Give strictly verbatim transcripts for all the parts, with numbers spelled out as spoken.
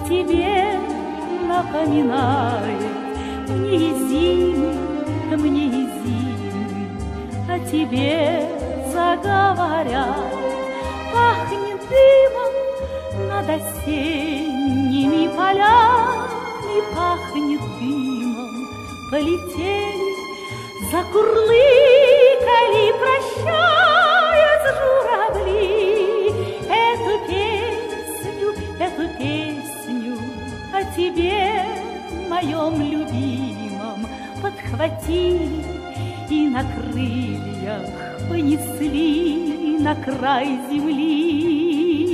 тебе напоминает. Мне и зимы, мне и зимы о тебе заговорят. Пахнет дымом над осенними полями, пахнет дымом, полетели, закурлыкали, прощаясь, журавли. Эту песню, эту песню о тебе, моем любимом, подхватили и на крыльях понесли на край земли.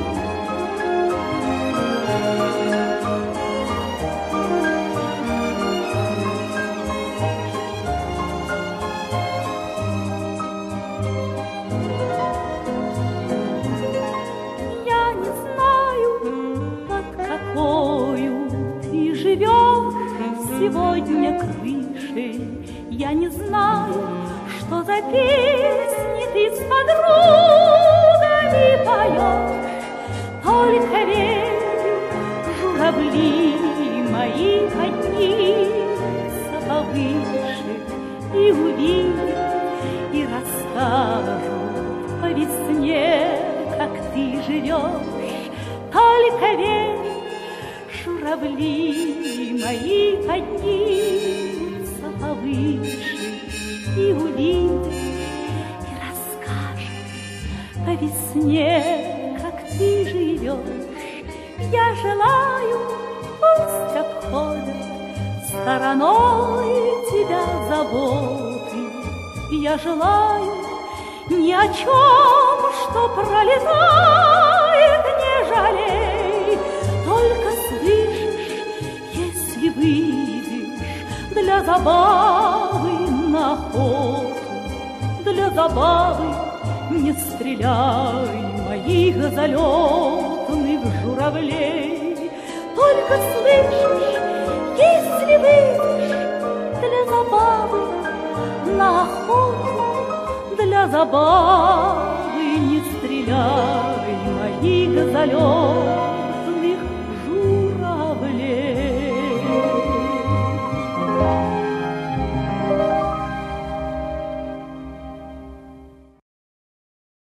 Я не знаю, под какою ты живешь сегодня крышей. Я не знаю, что за песни ты с подругами поешь. Только верю, журавли мои поднимутся повыше и увидят, и расскажут по весне, как ты живешь. Только верю, журавли мои поднимутся повыше и увидят, и расскажут по весне, как ты живешь. Я желаю, пусть обходят стороной тебя заботы. Я желаю ни о чем, что пролетает, не жалей. Только слышишь, если выйдешь для забавы на охоту, для забавы не стреляй моих залетных журавлей. Только слышишь, если выйдешь для забавы на охоту, для забавы не стреляй моих залетных